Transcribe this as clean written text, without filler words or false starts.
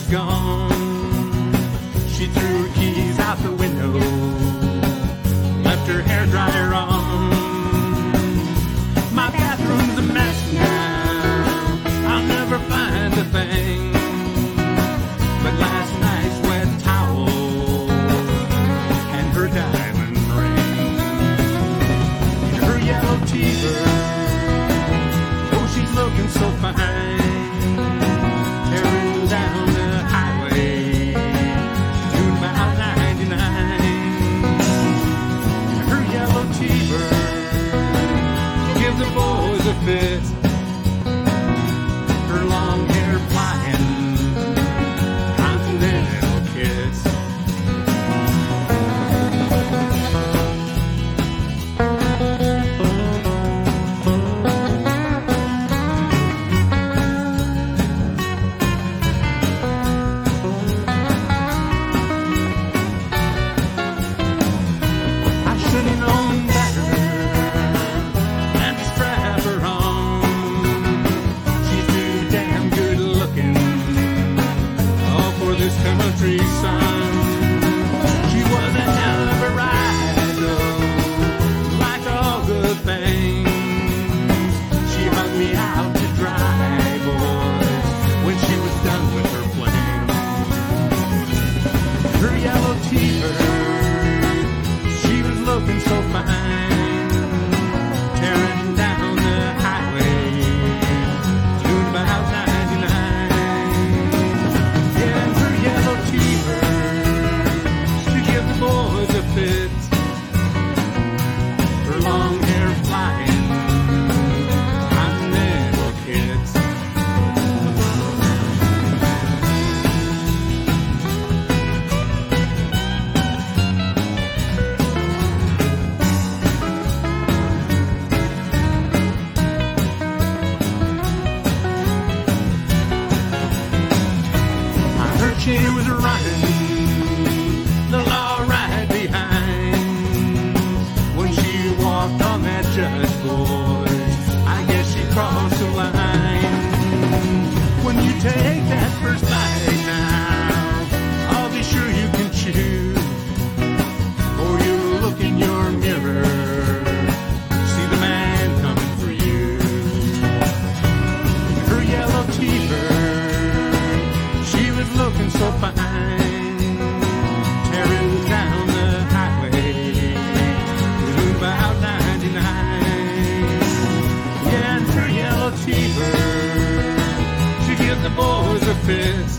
gone. She threw her keys out the window, left her hairdryer on. My bathroom's a mess now, I'll never find a thing but last night's wet towel and her diamond ring. Her yellow T-bird, oh, she's looking so fine, tearing down the highway, doing about 99. Her yellow T-bird, she gives the boys a fit, her long hair flying, continental kiss. Country sun, she was a hell of a ride, though, like all good things. She hung me out to dry, boys, when she was done with her flame. Her yellow T-bird, she was looking so fine, tearing down the highway, doing about 99. Boys a fit, her long hair flying, continental kids. I heard she was running the law right behind. When she walked on that judge, boys, I guess she crossed the line. When you take that first bite now, I'll be sure you can chew, or you'll look in your mirror, see the man coming for you. Her yellow T-bird, she was looking so fine, tearing down the highway, doing about 99. Yeah, and her yellow T-bird, she gives the boys a fist,